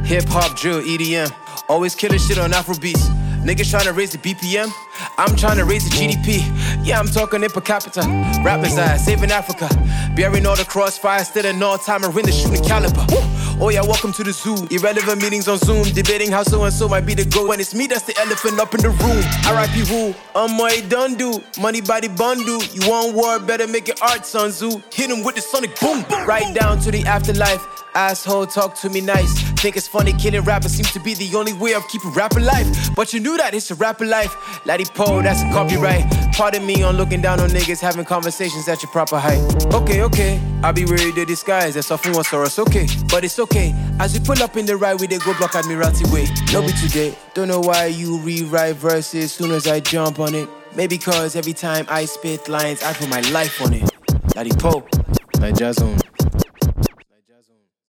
Hip hop, drill, EDM. Always killing shit on Afrobeats. Niggas tryna raise the BPM, I'm tryna raise the GDP. Yeah, I'm talking in per capita. Rappers are saving Africa. Bearing all the crossfire, still an all-timer in the shooting caliber. Oh yeah, welcome to the zoo. Irrelevant meetings on Zoom, debating how so-and-so might be the GOAT. When it's me, that's the elephant up in the room. R.I.P. Who? My done do. Money by the bundle. You want war, better make it art, Sun Tzu. Hit him with the sonic boom. Right down to the afterlife. Asshole, talk to me nice. Think it's funny, killing rappers seems to be the only way of keeping rap alive. But you knew that it's a rapper life. Laddie Poe, that's a copyright. Pardon me on looking down on niggas having conversations at your proper height. Okay, I'll be ready to disguise. That's often what's for us, okay. But it's okay. As we pull up in the ride, we they go block Admiralty way. No be today. Don't know why you rewrite verses soon as I jump on it. Maybe cause every time I spit lines, I put my life on it. Laddie Poe, my jazz on.